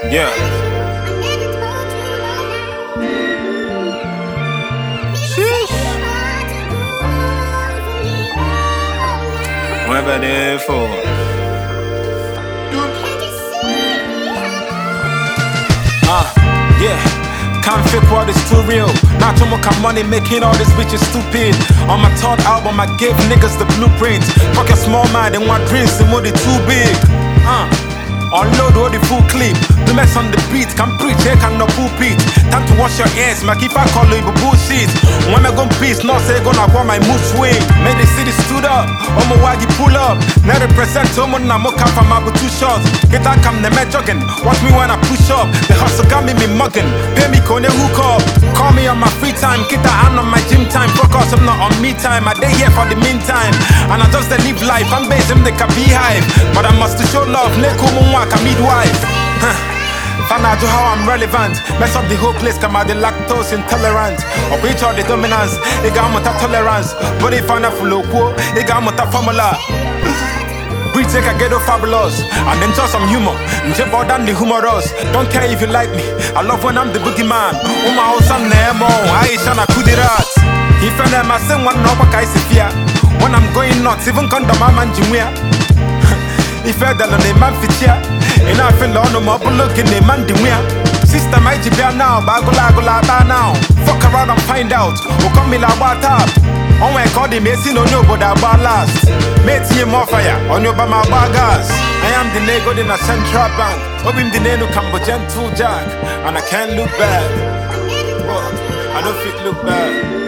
Yeah. Sheesh. Whatever they for. Yeah. Can't fake what is too real. Not too much money making all these bitches stupid. On my third album, I gave niggas the blueprint. Fuck your small mind and want dreams, the money too big. Unload all the full clip. The mess on the beat, can preach, they can no pulpit. Time to wash your ears, my keep I call you bullshit. When I go peace, not say gonna want my mood swing. Made the city stood up, on my waggy pull up. Now represent someone, I'm up from my 2 shots. Get that come the man jogging, watch me when I push up. The hustle got me mugging, pay me kone hook up. Call me on my free time, get that hand on my gym time. Focus, I'm not on me time, I day here for the meantime. And I just live life, I'm based in the beehive. But I must show love, neko like a midwife. Find out how I'm relevant. Mess up the whole place, come out the lactose intolerant. Or reach all the dominance, they got much tolerance. But if I'm not full of quo, they got much formula. We take a ghetto fabulous, and then just some humor. Jump more than the humorous. Don't care if you like me, I love when I'm the boogeyman. Oh my house, I'm Nemo, I shana kudirat. If I'm a same one, no one can see. When I'm going nuts, even condom, I'm Jimia. If I don't know the man fit here, and I feel on the mobile looking the man the winner. Sister, my GPR now, bagola now. Fuck around and find out. Who come in like what up? On my call the messing on your but about last. Mate, you more fire on your bama bagas. I am the nego in a central bank. Hoping the name of Cambodian 2 Jack, and I can't look bad. I don't fit look bad.